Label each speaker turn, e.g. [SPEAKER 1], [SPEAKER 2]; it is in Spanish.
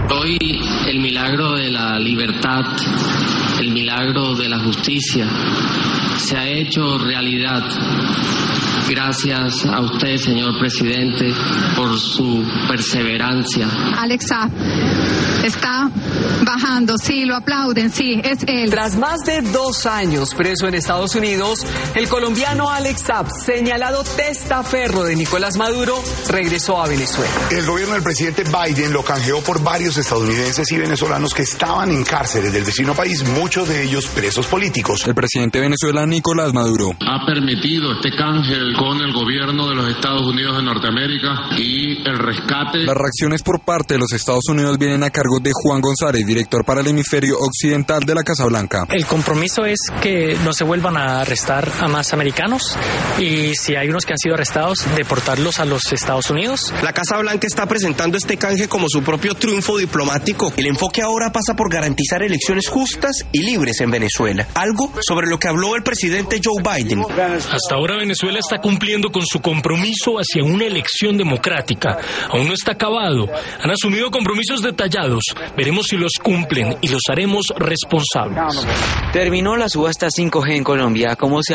[SPEAKER 1] Hoy el milagro de la libertad, el milagro de la justicia, se ha hecho realidad. Gracias a usted, señor presidente, por su perseverancia.
[SPEAKER 2] Alex Saab está bajando, sí, lo aplauden, sí, es él.
[SPEAKER 3] Tras más de 2 años preso en Estados Unidos, el colombiano Alex Saab, señalado testaferro de Nicolás Maduro, regresó a Venezuela.
[SPEAKER 4] El gobierno del presidente Biden lo canjeó por varios estadounidenses y venezolanos que estaban en cárceles del vecino país, muchos de ellos presos políticos.
[SPEAKER 5] El presidente venezolano Nicolás Maduro
[SPEAKER 6] ha permitido este canje con el gobierno de los Estados Unidos de Norteamérica y el rescate.
[SPEAKER 5] Las reacciones por parte de los Estados Unidos vienen a cargo de Juan González, director para el hemisferio occidental de la Casa Blanca.
[SPEAKER 7] El compromiso es que no se vuelvan a arrestar a más americanos y si hay unos que han sido arrestados, deportarlos a los Estados Unidos.
[SPEAKER 8] La Casa Blanca está presentando este canje como su propio triunfo diplomático. El enfoque ahora pasa por garantizar elecciones justas y libres en Venezuela, algo sobre lo que habló el presidente Joe Biden.
[SPEAKER 9] Hasta ahora Venezuela está cumpliendo con su compromiso hacia una elección democrática. Aún no está acabado. Han asumido compromisos detallados. Veremos si los cumplen y los haremos responsables.
[SPEAKER 10] Terminó la subasta 5G en Colombia. ¿Cómo se